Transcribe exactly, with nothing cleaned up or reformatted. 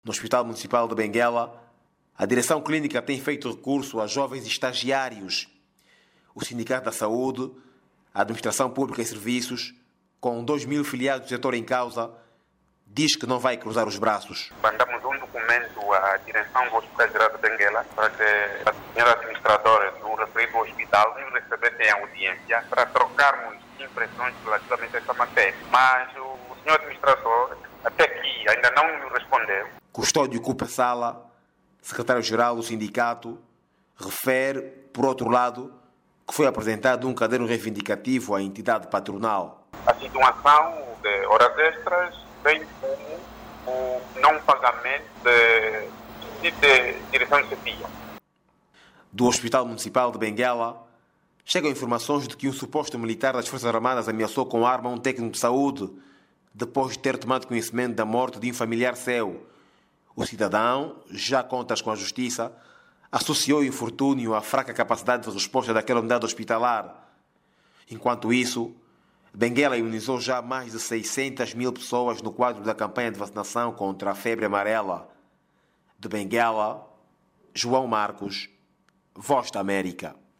No Hospital Municipal de Benguela, a direção clínica tem feito recurso a jovens estagiários. O Sindicato da Saúde, a Administração Pública e Serviços, com dois mil filiados do setor em causa, diz que não vai cruzar os braços. Mandamos um documento à direção do Hospital Geral de Benguela para que a senhora administradora do referido hospital nos recebesse em audiência para trocarmos impressões relativamente a essa matéria. Mas o senhor administrador, até aqui, ainda não nos respondeu. Custódio Cupa Sala, secretário-geral do sindicato, refere, por outro lado, que foi apresentado um caderno reivindicativo à entidade patronal. A situação de horas extras, bem como o não pagamento de, de direção de chefia. Do Hospital Municipal de Benguela, chegam informações de que um suposto militar das Forças Armadas ameaçou com arma um técnico de saúde, depois de ter tomado conhecimento da morte de um familiar seu. O cidadão, já contas com a justiça, associou o infortúnio à fraca capacidade de resposta daquela unidade hospitalar. Enquanto isso, Benguela imunizou já mais de seiscentas mil pessoas no quadro da campanha de vacinação contra a febre amarela. De Benguela, João Marcos, Voz da América.